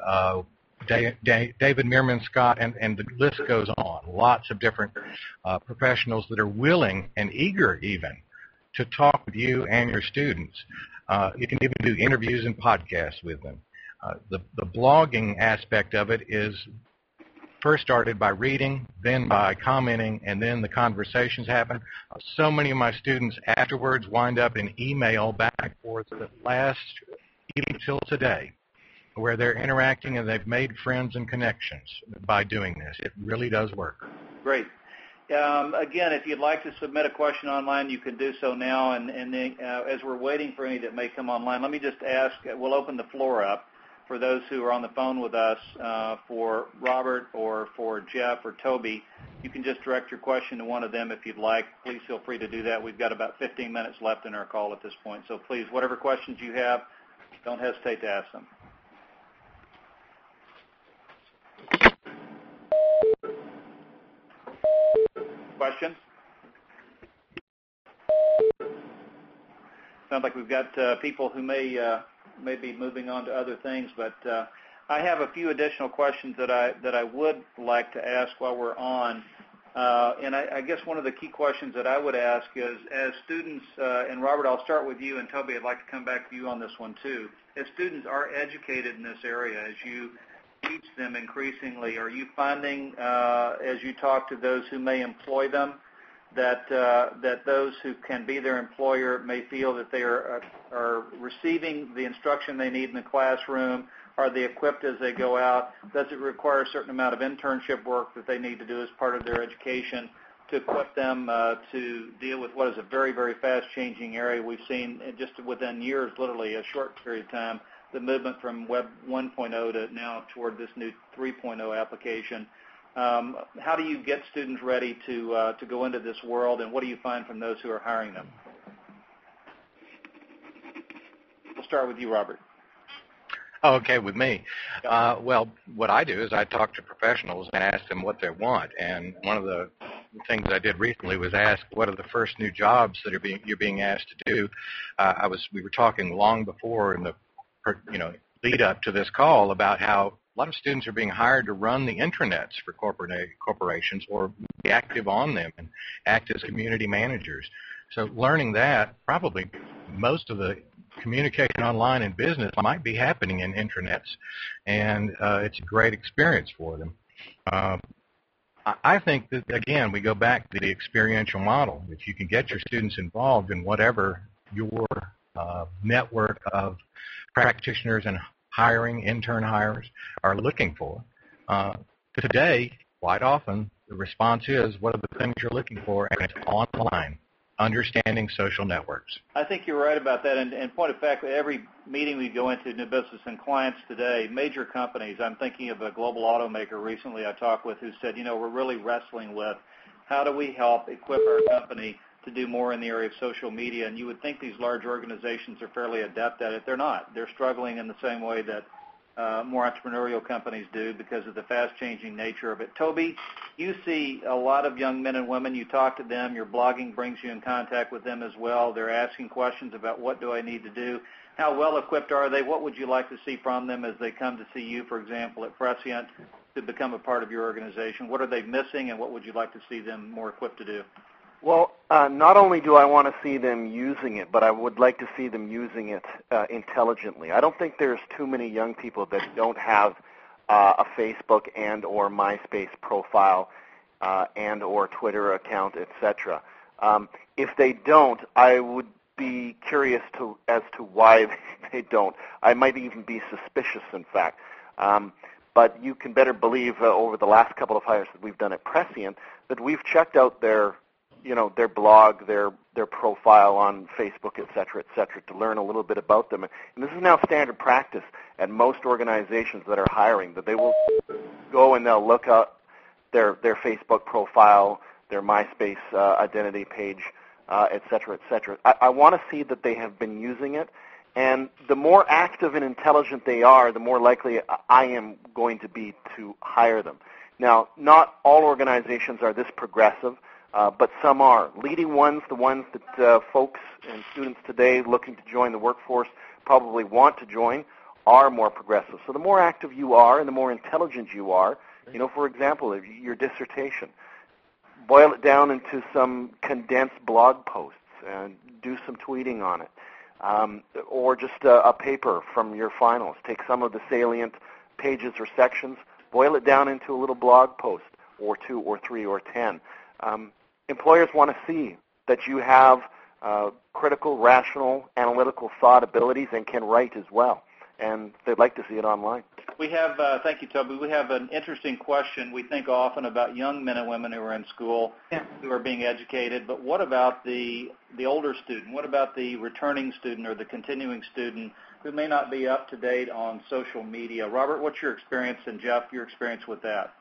David Meerman Scott, and the list goes on. Lots of different professionals that are willing and eager even to talk with you and your students. You can even do interviews and podcasts with them. The blogging aspect of it is first started by reading, then by commenting, and then the conversations happen. So many of my students afterwards wind up in email back and forth that last even till today, where they're interacting and they've made friends and connections by doing this. It really does work. Great. Again, if you'd like to submit a question online, you can do so now. And as we're waiting for any that may come online, let me just ask, we'll open the floor up for those who are on the phone with us, for Robert or for Jeff or Toby. You can just direct your question to one of them if you'd like. Please feel free to do that. We've got about 15 minutes left in our call at this point. So please, whatever questions you have, don't hesitate to ask them. Questions? Sounds like we've got people who may be moving on to other things, but I have a few additional questions that I would like to ask while we're on. And I guess one of the key questions that I would ask is, as students, and Robert, I'll start with you, and Toby, I'd like to come back to you on this one too. As students are educated in this area, as you teach them increasingly, are you finding, as you talk to those who may employ them, that those who can be their employer may feel that they are receiving the instruction they need in the classroom? Are they equipped as they go out? Does it require a certain amount of internship work that they need to do as part of their education to equip them to deal with what is a very, very fast-changing area? We've seen just within years, literally a short period of time, the movement from Web 1.0 to now toward this new 3.0 application. How do you get students ready to go into this world, and what do you find from those who are hiring them? We'll start with you, Robert. Oh, okay, with me. Well, what I do is I talk to professionals and ask them what they want. And one of the things I did recently was ask, what are the first new jobs that you're being asked to do? We were talking long before in the lead up to this call about how a lot of students are being hired to run the intranets for corporations or be active on them and act as community managers. So learning that, probably most of the communication online in business might be happening in intranets, and it's a great experience for them. I think that, again, we go back to the experiential model. If you can get your students involved in whatever your network of practitioners and intern hires are looking for. Today, quite often, the response is, what are the things you're looking for? And it's online, understanding social networks. I think you're right about that. And point of fact, every meeting we go into, new business and clients today, major companies, I'm thinking of a global automaker recently I talked with who said, we're really wrestling with how do we help equip our company to do more in the area of social media, and you would think these large organizations are fairly adept at it. They're not. They're struggling in the same way that more entrepreneurial companies do because of the fast-changing nature of it. Toby, you see a lot of young men and women. You talk to them. Your blogging brings you in contact with them as well. They're asking questions about what do I need to do. How well-equipped are they? What would you like to see from them as they come to see you, for example, at Prescient to become a part of your organization? What are they missing, and what would you like to see them more equipped to do? Well, not only do I want to see them using it, but I would like to see them using it intelligently. I don't think there's too many young people that don't have a Facebook and or MySpace profile and or Twitter account, etc. If they don't, I would be curious as to why they don't. I might even be suspicious, in fact. But you can better believe over the last couple of hires that we've done at Prescient that we've checked out their blog, their profile on Facebook, et cetera, to learn a little bit about them. And this is now standard practice at most organizations that are hiring, that they will go and they'll look up their Facebook profile, their MySpace identity page, et cetera, et cetera. I want to see that they have been using it. And the more active and intelligent they are, the more likely I am going to be to hire them. Now, not all organizations are this progressive. But some are. Leading ones, the ones that folks and students today looking to join the workforce probably want to join, are more progressive. So the more active you are and the more intelligent you are, for example, your dissertation, boil it down into some condensed blog posts and do some tweeting on it. Or just a paper from your finals. Take some of the salient pages or sections, boil it down into a little blog post or 2 or 3 or 10. Employers want to see that you have critical, rational, analytical thought abilities and can write as well. And they'd like to see it online. We have, thank you, Toby. We have an interesting question. We think often about young men and women who are in school, who are being educated, but what about the older student? What about the returning student or the continuing student who may not be up to date on social media? Robert, what's your experience, and Jeff, your experience with that?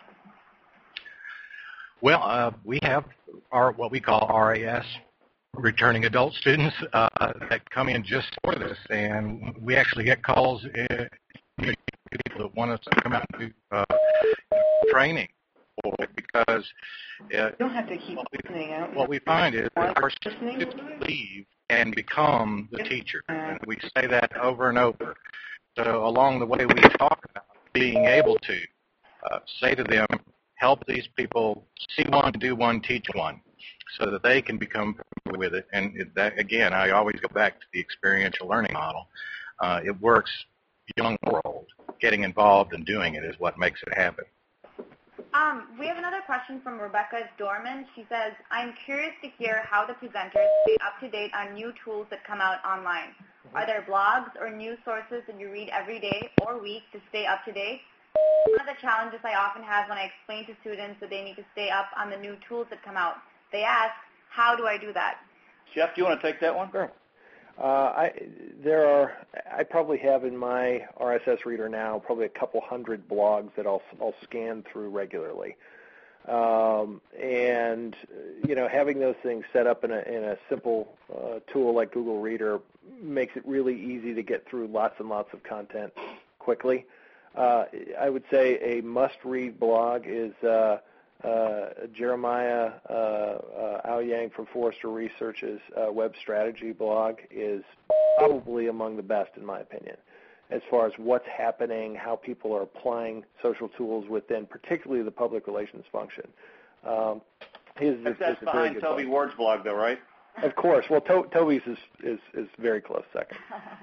Well, we have what we call RAS, returning adult students, that come in just for this, and we actually get calls people that want us to come out and do training for it, because you don't have to keep listening out. What we find is that our students leave and become the teacher, and we say that over and over. So along the way, we talk about being able to say to them, help these people see one, do one, teach one, so that they can become familiar with it. And that, again, I always go back to the experiential learning model. It works young world. Getting involved and doing it is what makes it happen. We have another question from Rebecca Dorman. She says, I'm curious to hear how the presenters stay up to date on new tools that come out online. Are there blogs or news sources that you read every day or week to stay up to date? One of the challenges I often have when I explain to students that they need to stay up on the new tools that come out, they ask, how do I do that? Jeff, do you want to take that one? Sure. I probably have in my RSS reader now probably a couple hundred blogs that I'll scan through regularly. And having those things set up in a simple tool like Google Reader makes it really easy to get through lots and lots of content quickly. I would say a must-read blog is Jeremiah Aoyang from Forrester Research's web strategy blog is probably among the best, in my opinion, as far as what's happening, how people are applying social tools within particularly the public relations function. That's behind Toby Ward's blog, though, right? Of course. Well, Toby's is very close second.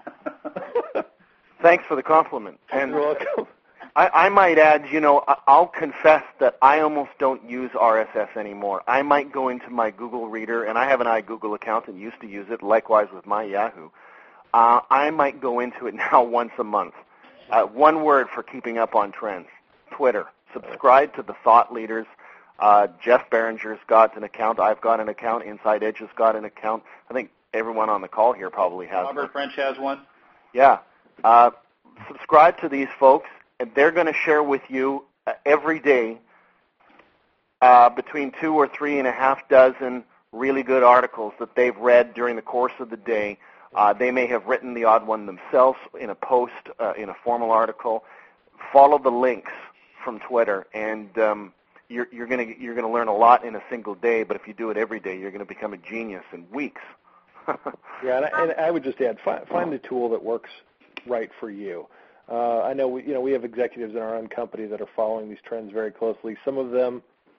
Thanks for the compliment. And you're welcome. I might add, I'll confess that I almost don't use RSS anymore. I might go into my Google Reader, and I have an iGoogle account and used to use it, likewise with my Yahoo. I might go into it now once a month. One word for keeping up on trends, Twitter. Subscribe to the thought leaders. Jeff Berenger's got an account. I've got an account. Inside Edge has got an account. I think everyone on the call here probably has one. Robert French has one. Yeah. Subscribe to these folks, and they're going to share with you every day between 2 or 3.5 dozen really good articles that they've read during the course of the day. They may have written the odd one themselves in a post, in a formal article. Follow the links from Twitter, and you're going to learn a lot in a single day. But if you do it every day, you're going to become a genius in weeks. Yeah, and I would just add, find the tool that works right for you. I know we have executives in our own company that are following these trends very closely. Some of them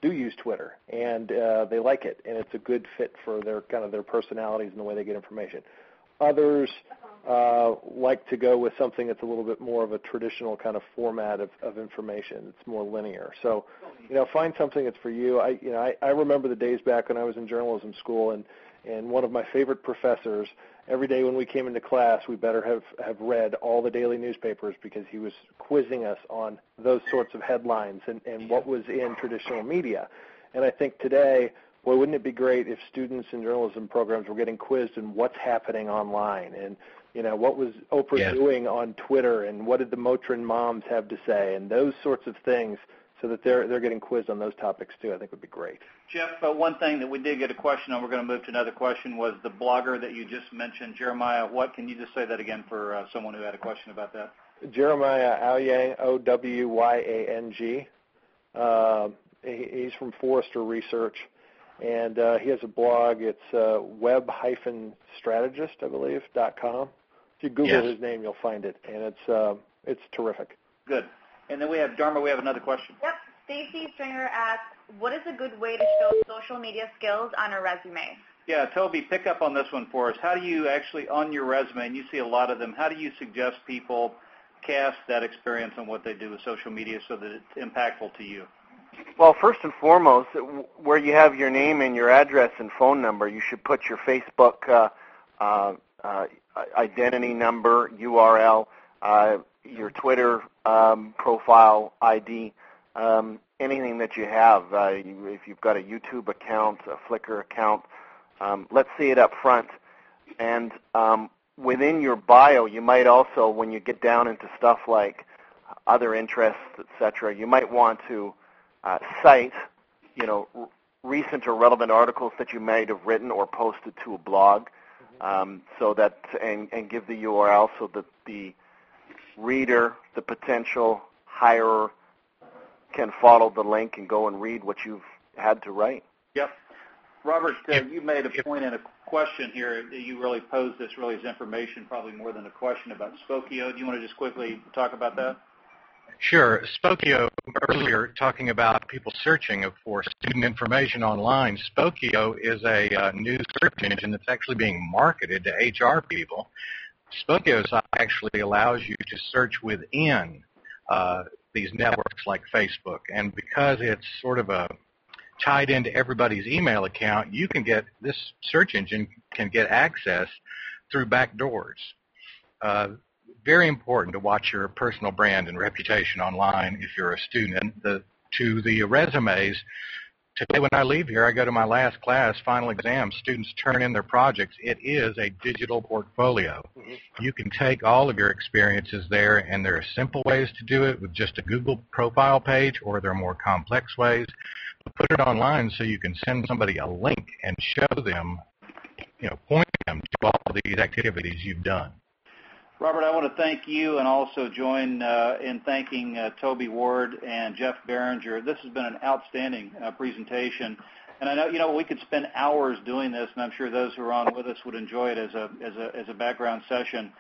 do use Twitter, and they like it, and it's a good fit for their personalities and the way they get information. Others like to go with something that's a little bit more of a traditional kind of format of information. It's more linear. So, find something that's for you. I remember the days back when I was in journalism school, and one of my favorite professors, every day when we came into class, we better have read all the daily newspapers because he was quizzing us on those sorts of headlines and what was in traditional media. And I think today, boy, wouldn't it be great if students in journalism programs were getting quizzed in what's happening online, and what was Oprah doing on Twitter, and what did the Motrin moms have to say, and those sorts of things, so that they're getting quizzed on those topics too. I think would be great. Jeff, one thing that we did get a question on, we're going to move to another question, was the blogger that you just mentioned, Jeremiah. Can you just say that again for someone who had a question about that? Jeremiah Owyang, Owyang. He's from Forrester Research, and he has a blog. It's web-strategist, I believe, .com. If you Google his name, you'll find it, and it's terrific. Good. And then we have, Dharma, we have another question. Yep. Stacy Stringer asks, what is a good way to show social media skills on a resume? Yeah, Toby, pick up on this one for us. How do you actually, on your resume, and you see a lot of them, how do you suggest people cast that experience on what they do with social media so that it's impactful to you? Well, first and foremost, where you have your name and your address and phone number, you should put your Facebook identity number, URL, your Twitter profile ID, anything that you have. If you've got a YouTube account, a Flickr account, let's see it up front. And within your bio, you might also, when you get down into stuff like other interests, etc., you might want to cite, recent or relevant articles that you might have written or posted to a blog, so that and give the URL so that the reader, the potential hirer, can follow the link and go and read what you've had to write. Yep. Robert, you made a point in a question here. You really posed this really as information, probably more than a question, about Spokeo. Do you want to just quickly talk about that? Sure. Spokeo, earlier, talking about people searching for student information online, Spokeo is a new search engine that's actually being marketed to HR people. Spokeo actually allows you to search within these networks like Facebook, and because it's sort of tied into everybody's email account, this search engine can get access through back doors. Very important to watch your personal brand and reputation online if you're a student. To the resumes, today when I leave here, I go to my last class, final exam, students turn in their projects. It is a digital portfolio. Mm-hmm. You can take all of your experiences there, and there are simple ways to do it with just a Google profile page, or there are more complex ways. Put it online so you can send somebody a link and show them, point them to all of these activities you've done. Robert, I want to thank you and also join in thanking Toby Ward and Jeff Berenger. This has been an outstanding presentation. And I know, we could spend hours doing this, and I'm sure those who are on with us would enjoy it as a background session.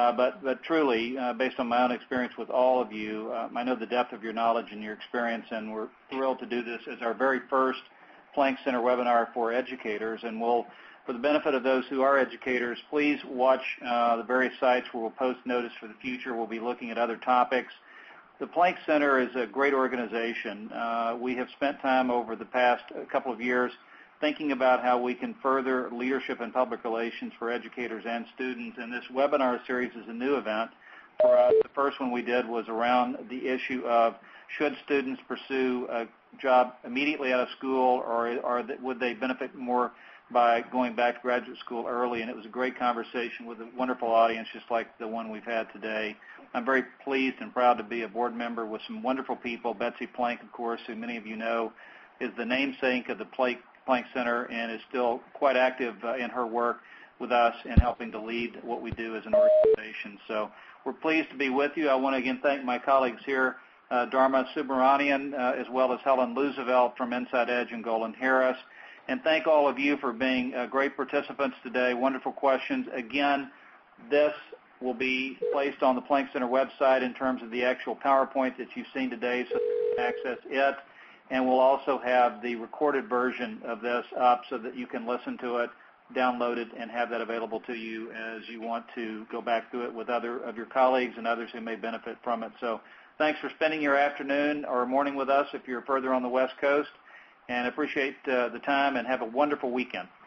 But truly, based on my own experience with all of you, I know the depth of your knowledge and your experience, and we're thrilled to do this as our very first Planck Center webinar for educators. And for the benefit of those who are educators, please watch the various sites where we'll post notice for the future. We'll be looking at other topics. The Planck Center is a great organization. We have spent time over the past couple of years thinking about how we can further leadership and public relations for educators and students, and this webinar series is a new event for us. The first one we did was around the issue of should students pursue a job immediately out of school, or would they benefit more by going back to graduate school early, and it was a great conversation with a wonderful audience just like the one we've had today. I'm very pleased and proud to be a board member with some wonderful people. Betsy Planck, of course, who many of you know, is the namesake of the Planck Center and is still quite active in her work with us in helping to lead what we do as an organization. So we're pleased to be with you. I want to again thank my colleagues here, Dharma Subramanian, as well as Helen Loosevelt from Inside Edge and Golan Harris. And thank all of you for being great participants today. Wonderful questions. Again, this will be placed on the Planck Center website in terms of the actual PowerPoint that you've seen today, so you can access it. And we'll also have the recorded version of this up so that you can listen to it, download it, and have that available to you as you want to go back through it with other of your colleagues and others who may benefit from it. So thanks for spending your afternoon or morning with us if you're further on the West Coast, and appreciate the time, and have a wonderful weekend.